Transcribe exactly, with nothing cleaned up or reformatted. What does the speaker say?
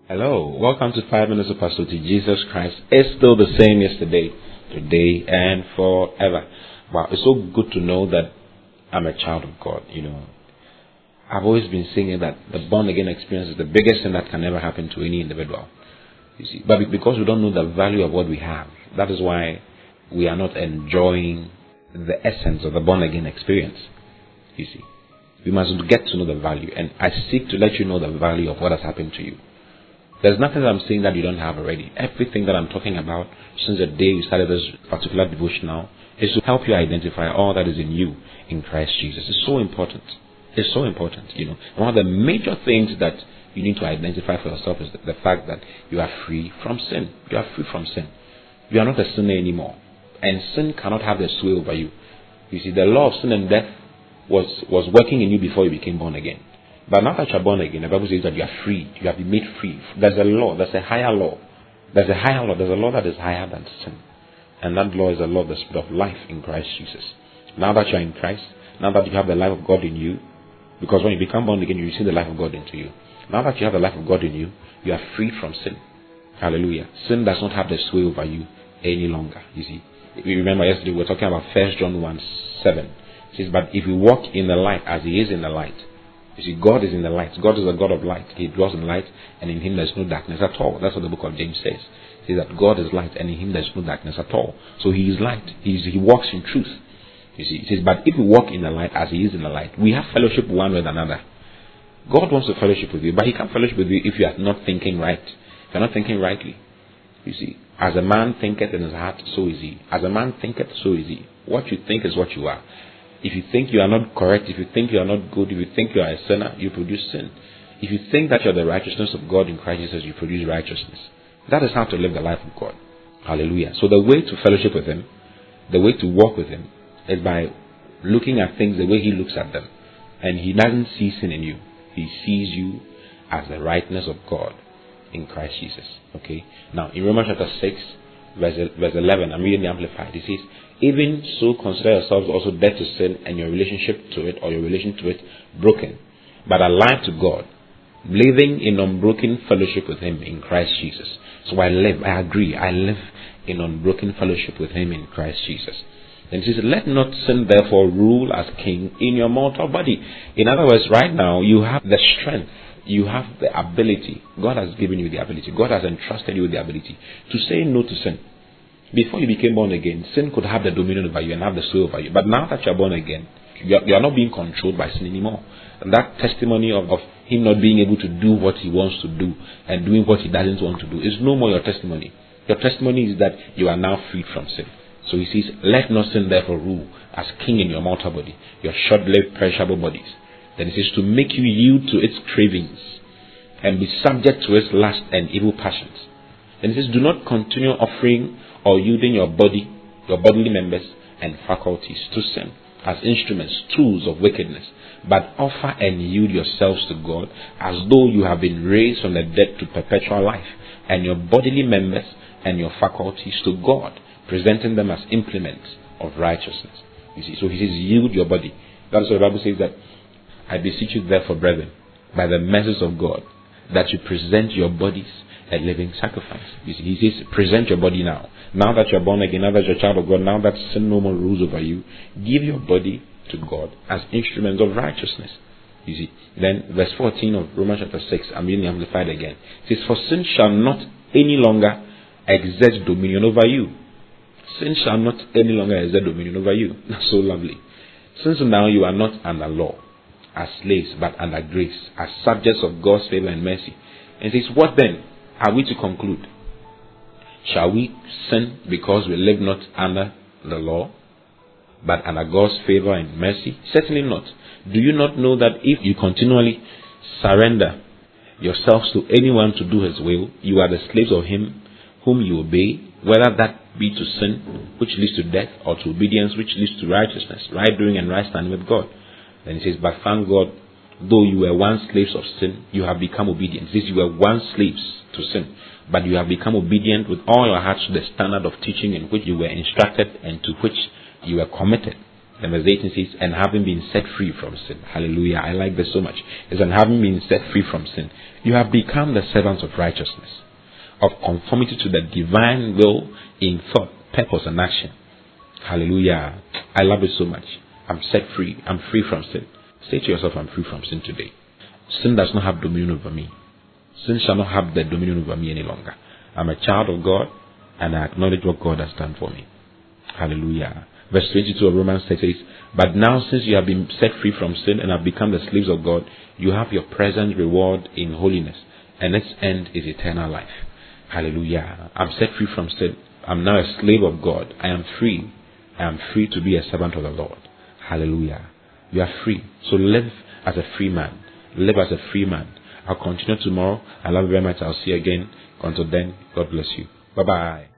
Hello, welcome to Five Minutes of Pastor T. Jesus Christ is still the same yesterday, today, and forever. Wow, it's so good to know that I'm a child of God. You know, I've always been saying that the born again experience is the biggest thing that can ever happen to any individual. You see, but because we don't know the value of what we have, that is why we are not enjoying the essence of the born again experience. You see, we must get to know the value, and I seek to let you know the value of what has happened to you. There's nothing that I'm saying that you don't have already. Everything that I'm talking about since the day you started this particular devotional is to help you identify all that is in you in Christ Jesus. It's so important. It's so important, you know. One of the major things that you need to identify for yourself is the fact that you are free from sin. You are free from sin. You are not a sinner anymore. And sin cannot have the sway over you. You see, the law of sin and death was, was working in you before you became born again. But now that you are born again, the Bible says that you are free. You have been made free. There's a law. There's a higher law. There's a higher law. There's a law that is higher than sin. And that law is the law of the Spirit of life in Christ Jesus. Now that you are in Christ, now that you have the life of God in you, because when you become born again, you receive the life of God into you. Now that you have the life of God in you, you are freed from sin. Hallelujah. Sin does not have the sway over you any longer. You see, if you remember yesterday, we were talking about First John one seven. It says, but if we walk in the light as He is in the light. You see, God is in the light. God is a God of light. He dwells in light, and in Him there is no darkness at all. That's what the book of James says. It says that God is light, and in Him there is no darkness at all. So He is light. He, is, he walks in truth. You see, it says, but if we walk in the light as He is in the light, we have fellowship one with another. God wants to fellowship with you, but He can't fellowship with you if you are not thinking right. If you are not thinking rightly. You see, as a man thinketh in his heart, so is he. As a man thinketh, so is he. What you think is what you are. If you think you are not correct, if you think you are not good, if you think you are a sinner, you produce sin. If you think that you are the righteousness of God in Christ Jesus, you produce righteousness. That is how to live the life of God. Hallelujah. So the way to fellowship with Him, the way to walk with Him, is by looking at things the way He looks at them. And He doesn't see sin in you. He sees you as the rightness of God in Christ Jesus. Okay. Now, in Romans chapter six, verse eleven, I'm reading the Amplified. It says, even so consider yourselves also dead to sin and your relationship to it or your relation to it broken, but alive to God, living in unbroken fellowship with Him in Christ Jesus. So I live, I agree, I live in unbroken fellowship with Him in Christ Jesus. Then it says, let not sin therefore rule as king in your mortal body. In other words, right now you have the strength, you have the ability. God has given you the ability. God has entrusted you with the ability to say no to sin. Before you became born again, sin could have the dominion over you and have the sway over you. But now that you are born again, you are, you are not being controlled by sin anymore. And that testimony of, of Him not being able to do what He wants to do and doing what He doesn't want to do is no more your testimony. Your testimony is that you are now freed from sin. So He says, let not sin therefore rule as king in your mortal body, your short-lived, perishable bodies. Then He says, to make you yield to its cravings and be subject to its lust and evil passions. Then He says, do not continue offering or yielding your body, your bodily members and faculties to sin as instruments, tools of wickedness, but offer and yield yourselves to God as though you have been raised from the dead to perpetual life, and your bodily members and your faculties to God, presenting them as implements of righteousness. You see, so He says, yield your body. That's what the Bible says, that I beseech you therefore, brethren, by the mercies of God, that you present your bodies a living sacrifice. You see, He says, present your body now. Now that you're born again, now that you're a child of God, now that sin no more rules over you, give your body to God as instruments of righteousness. You see, then verse fourteen of Romans chapter six, I'm reading the Amplified again. It says, for sin shall not any longer exert dominion over you. Sin shall not any longer exert dominion over you. That's so lovely. Since now you are not under law, as slaves, but under grace, as subjects of God's favor and mercy. And it says, what then are we to conclude? Shall we sin because we live not under the law, but under God's favor and mercy? Certainly not. Do you not know that if you continually surrender yourselves to anyone to do his will, you are the slaves of him whom you obey, whether that be to sin, which leads to death, or to obedience, which leads to righteousness, right doing and right standing with God? Then he says, but thank God, though you were once slaves of sin, you have become obedient. This, you were once slaves to sin, but you have become obedient with all your hearts to the standard of teaching in which you were instructed and to which you were committed. Then verse eighteen says, and having been set free from sin. Hallelujah. I like this so much. It's and having been set free from sin, you have become the servants of righteousness, of conformity to the divine will in thought, purpose, and action. Hallelujah. I love it so much. I'm set free. I'm free from sin. Say to yourself, I'm free from sin today. Sin does not have dominion over me. Sin shall not have the dominion over me any longer. I'm a child of God, and I acknowledge what God has done for me. Hallelujah. Verse twenty-two of Romans says, but now since you have been set free from sin and have become the slaves of God, you have your present reward in holiness, and its end is eternal life. Hallelujah. I'm set free from sin. I'm now a slave of God. I am free. I am free to be a servant of the Lord. Hallelujah. You are free. So live as a free man. Live as a free man. I'll continue tomorrow. I love you very much. I'll see you again. Until then, God bless you. Bye-bye.